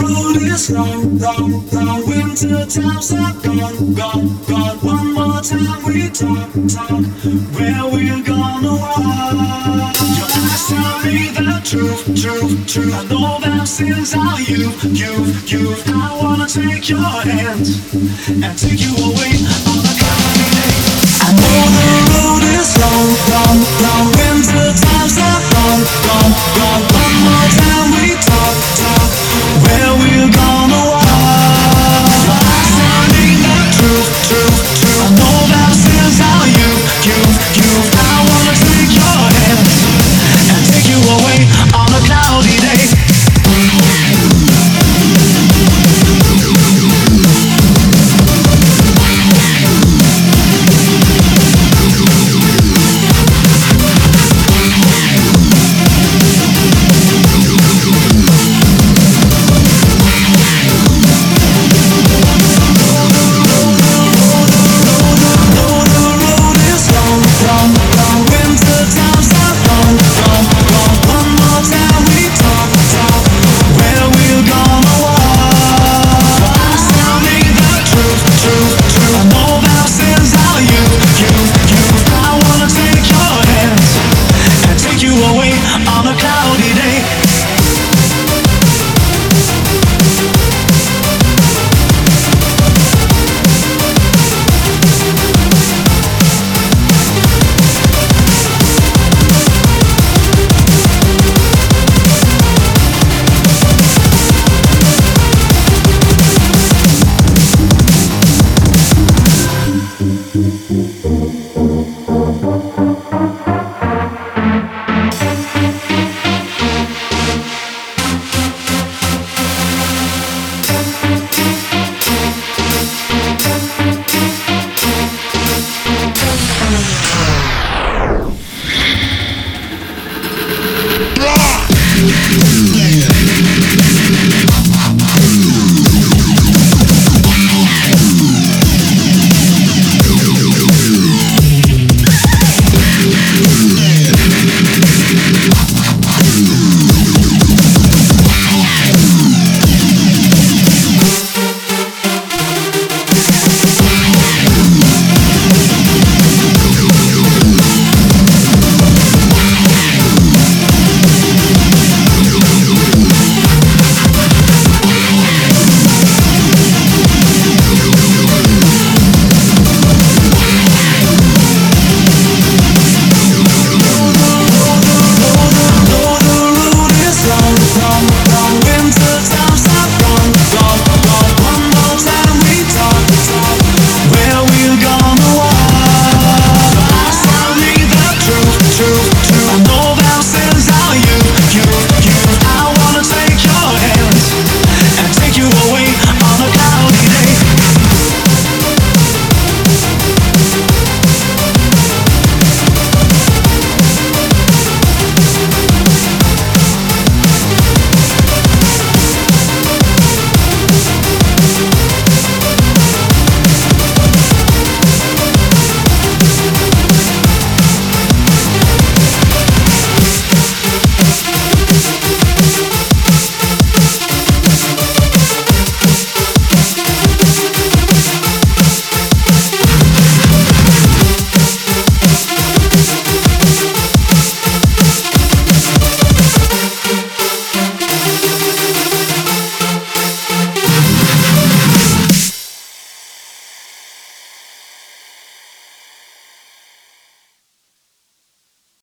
road is long, long, long. Winter times are gone, gone, gone. One more time we talk, where we're gonna walk. Your eyes tell me the truth, truth, truth. I know them sins are you. I wanna take your hand and take you away on a cloudy day. I know the road is long, long,